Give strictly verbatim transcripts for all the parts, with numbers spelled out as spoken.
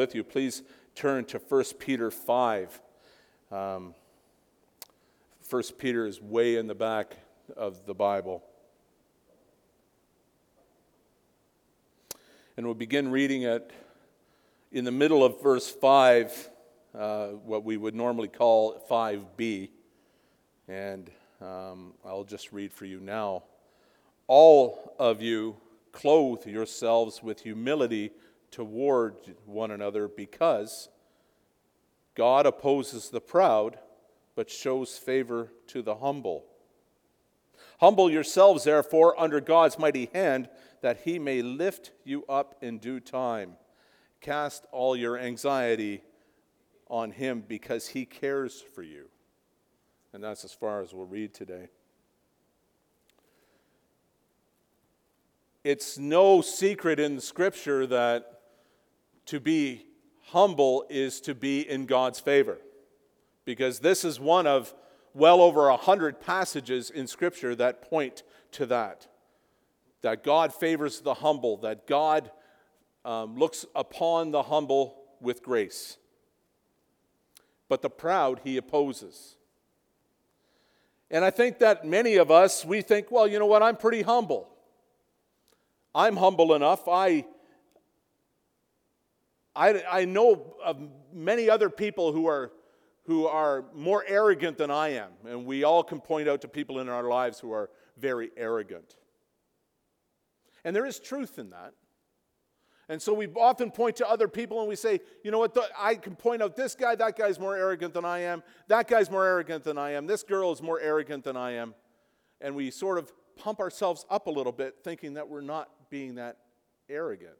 with you, please turn to First Peter five. Um, First Peter is way in the back of the Bible. And we'll begin reading it in the middle of verse five, uh, what we would normally call five b. And um, I'll just read for you now. All of you clothe yourselves with humility toward one another, because God opposes the proud, but shows favor to the humble. Humble yourselves, therefore, under God's mighty hand, that he may lift you up in due time. Cast all your anxiety on him, because he cares for you. And that's as far as we'll read today. It's no secret in the Scripture that to be humble is to be in God's favor, because this is one of well over a hundred passages in Scripture that point to that. That God favors the humble, that God um, looks upon the humble with grace. But the proud he opposes. And I think that many of us, we think, well, you know what, I'm pretty humble. I'm humble enough. I, I, I know of many other people who are, who are more arrogant than I am. And we all can point out to people in our lives who are very arrogant. And there is truth in that. And so we often point to other people and we say, you know what, I can point out this guy, that guy's more arrogant than I am. That guy's more arrogant than I am. This girl is more arrogant than I am. And we sort of pump ourselves up a little bit, thinking that we're not being that arrogant.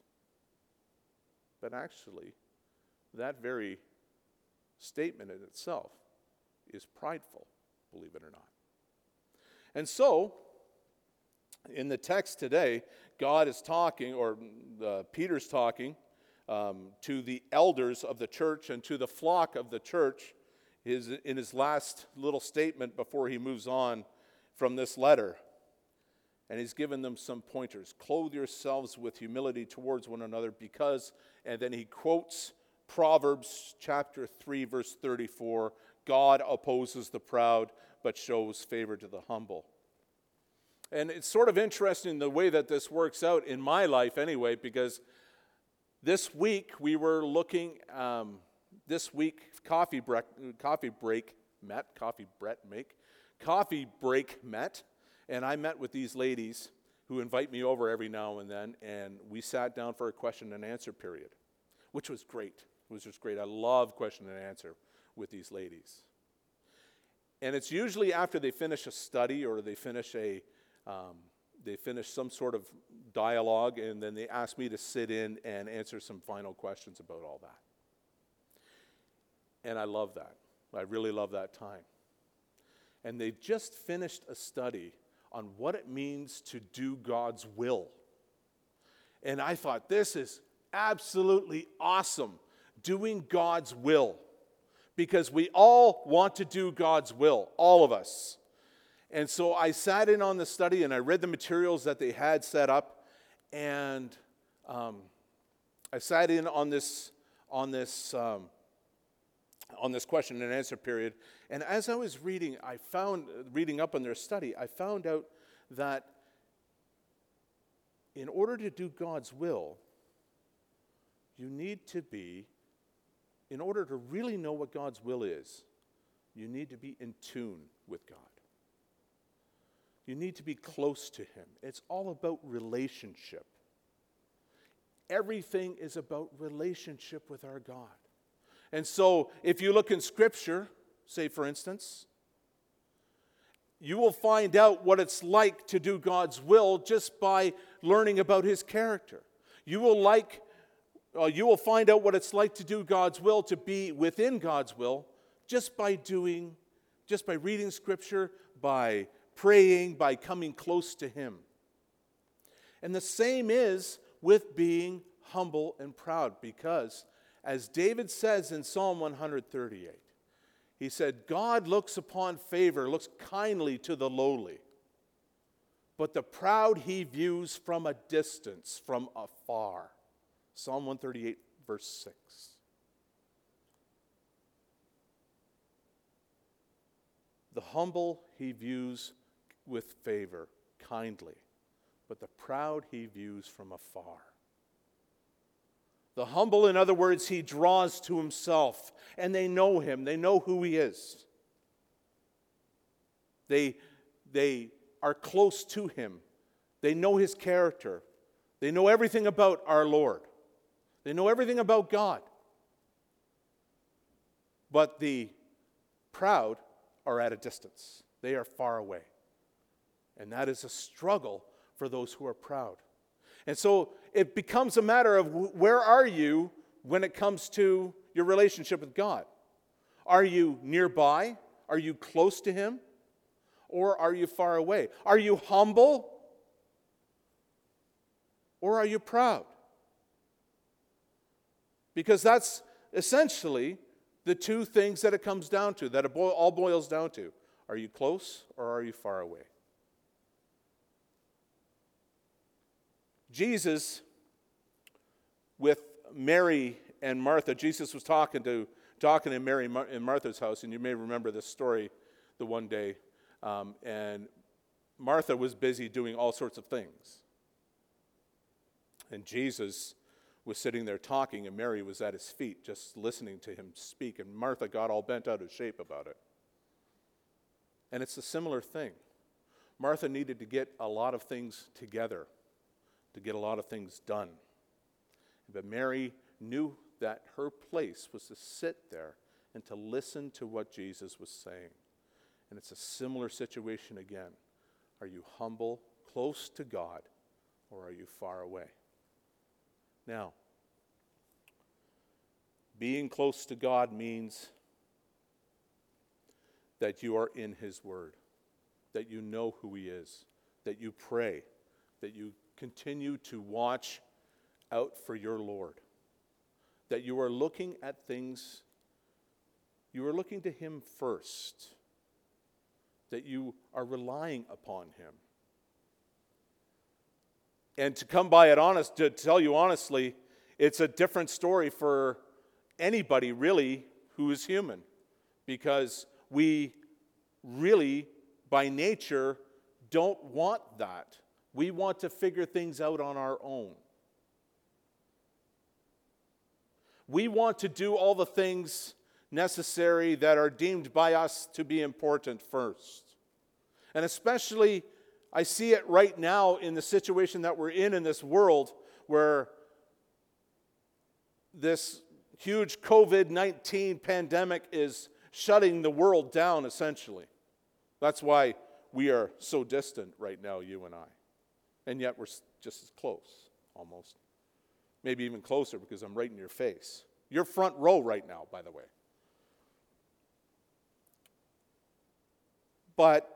But actually, that very statement in itself is prideful, believe it or not. And so, in the text today, God is talking, or uh, Peter's talking, um, to the elders of the church and to the flock of the church his, in his last little statement before he moves on from this letter. And he's given them some pointers. Clothe yourselves with humility towards one another, because, and then he quotes Proverbs chapter three, verse thirty-four, God opposes the proud, but shows favor to the humble. And it's sort of interesting the way that this works out in my life anyway, because this week we were looking, um, this week coffee break, coffee break met, coffee break make, coffee break met, and I met with these ladies who invite me over every now and then, and we sat down for a question and answer period, which was great. It was just great. I love question and answer with these ladies. And it's usually after they finish a study or they finish a Um, they finish some sort of dialogue, and then they ask me to sit in and answer some final questions about all that. And I love that. I really love that time. And they've just finished a study on what it means to do God's will. And I thought, this is absolutely awesome, doing God's will. Because we all want to do God's will, all of us. And so I sat in on the study and I read the materials that they had set up, and um, I sat in on this on this um, on this question and answer period. And as I was reading, I found reading up on their study, I found out that in order to do God's will, you need to be, in order to really know what God's will is, you need to be in tune with God. You need to be close to him. It's all about relationship. Everything is about relationship with our God. And so, if you look in Scripture, say for instance, you will find out what it's like to do God's will just by learning about his character. You will like, uh, you will find out what it's like to do God's will, to be within God's will, just by doing, just by reading Scripture, by praying, by coming close to him. And the same is with being humble and proud, because as David says in Psalm one thirty-eight, he said, God looks upon favor, looks kindly to the lowly, but the proud he views from a distance, from afar. Psalm one thirty-eight, verse six. The humble he views with favor, kindly, but the proud he views from afar. The humble, in other words, he draws to himself, and they know him. They know who he is. They, they are close to him. They know his character. They know everything about our Lord. They know everything about God. But the proud are at a distance. They are far away. And that is a struggle for those who are proud. And so it becomes a matter of where are you when it comes to your relationship with God? Are you nearby? Are you close to him? Or are you far away? Are you humble? Or are you proud? Because that's essentially the two things that it comes down to, that it all boils down to. Are you close or are you far away? Jesus, with Mary and Martha, Jesus was talking to talking in Mary and Martha's house, and you may remember this story the one day. Um, and Martha was busy doing all sorts of things. And Jesus was sitting there talking, and Mary was at his feet just listening to him speak. And Martha got all bent out of shape about it. And it's a similar thing. Martha needed to get a lot of things together, to get a lot of things done. But Mary knew that her place was to sit there and to listen to what Jesus was saying. And it's a similar situation again. Are you humble, close to God, or are you far away? Now, being close to God means that you are in his word, that you know who he is, that you pray, that you continue to watch out for your Lord, that you are looking at things, you are looking to him first, that you are relying upon him. And to come by it honest, to tell you honestly, it's a different story for anybody really who is human, because we really, by nature, don't want that. We want to figure things out on our own. We want to do all the things necessary that are deemed by us to be important first. And especially, I see it right now in the situation that we're in in this world, where this huge covid nineteen pandemic is shutting the world down, essentially. That's why we are so distant right now, you and I. And yet we're just as close, almost. Maybe even closer, because I'm right in your face. You're front row right now, by the way. But,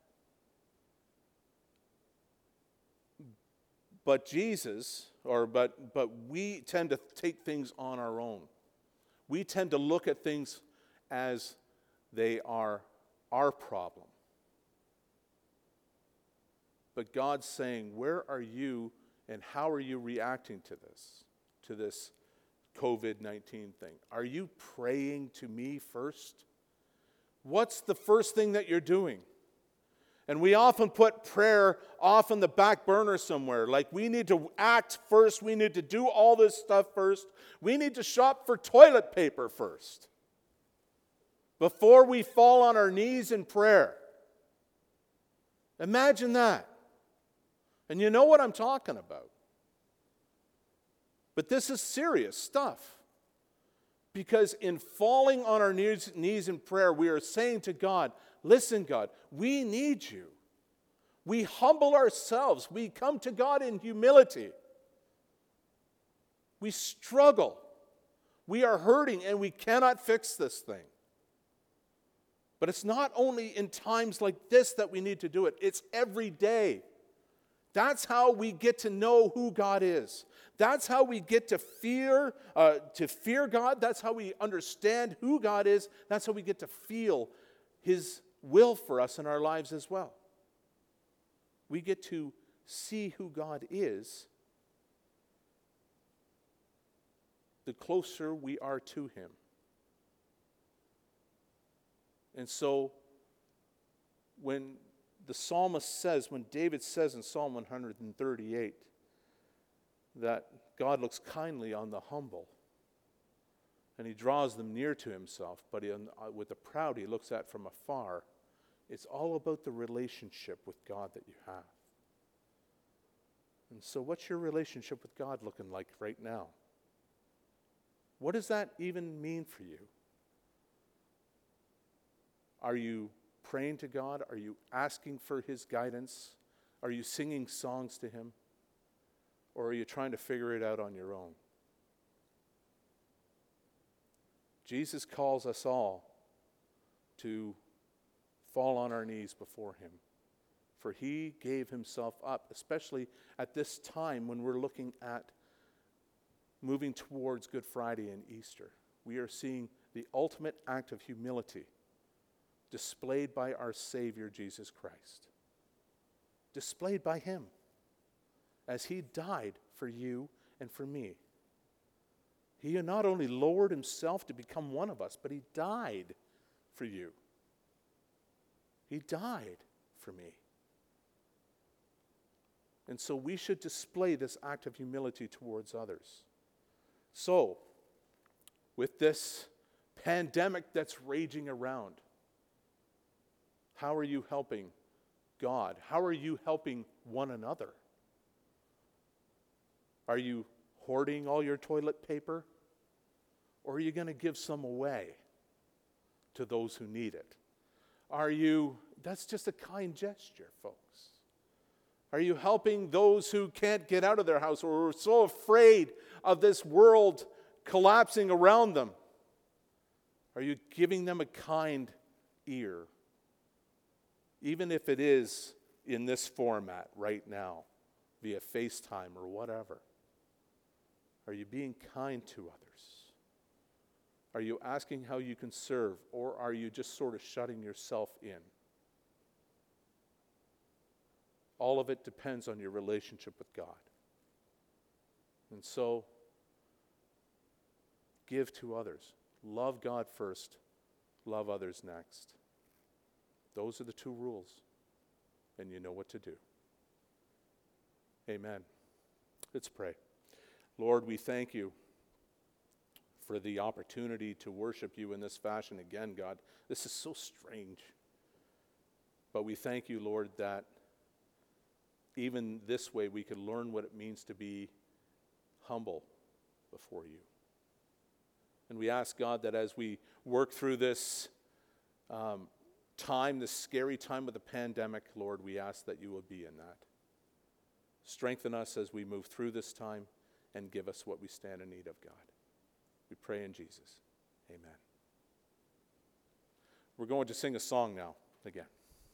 but Jesus, or but but we tend to take things on our own. We tend to look at things as they are our problem. But God's saying, where are you and how are you reacting to this, to this covid nineteen thing? Are you praying to me first? What's the first thing that you're doing? And we often put prayer off in the back burner somewhere. Like, we need to act first. We need to do all this stuff first. We need to shop for toilet paper first, before we fall on our knees in prayer. Imagine that. And you know what I'm talking about. But this is serious stuff. Because in falling on our knees, knees in prayer, we are saying to God, listen, God, we need you. We humble ourselves. We come to God in humility. We struggle. We are hurting, and we cannot fix this thing. But it's not only in times like this that we need to do it. It's every day. That's how we get to know who God is. That's how we get to fear, uh, to fear God. That's how we understand who God is. That's how we get to feel his will for us in our lives as well. We get to see who God is. the closer we are to him. And so, when the psalmist says, when David says in Psalm one thirty-eight, that God looks kindly on the humble, and he draws them near to himself, but he, with the proud he looks at from afar, it's all about the relationship with God that you have. And so what's your relationship with God looking like right now? What does that even mean for you? Are you praying to God? Are you asking for his guidance? Are you singing songs to him? Or are you trying to figure it out on your own? Jesus calls us all to fall on our knees before him. For he gave himself up, especially at this time when we're looking at moving towards Good Friday and Easter. We are seeing the ultimate act of humility displayed by our Savior, Jesus Christ. Displayed by him as he died for you and for me. He not only lowered himself to become one of us, but he died for you. He died for me. And so we should display this act of humility towards others. So, with this pandemic that's raging around, how are you helping God? How are you helping one another? Are you hoarding all your toilet paper? Or are you going to give some away to those who need it? Are you, that's just a kind gesture, folks. Are you helping those who can't get out of their house or are so afraid of this world collapsing around them? Are you giving them a kind ear? Even if it is in this format right now, via FaceTime or whatever. Are you being kind to others? Are you asking how you can serve, or are you just sort of shutting yourself in? All of it depends on your relationship with God. And so, give to others. Love God first, love others next. Those are the two rules, and you know what to do. Amen. Let's pray. Lord, we thank you for the opportunity to worship you in this fashion again, God. This is so strange. But we thank you, Lord, that even this way we could learn what it means to be humble before you. And we ask, God, that as we work through this um, time, this scary time of the pandemic, Lord, we ask that you will be in that. Strengthen us as we move through this time and give us what we stand in need of, God. We pray in Jesus. Amen. We're going to sing a song now again.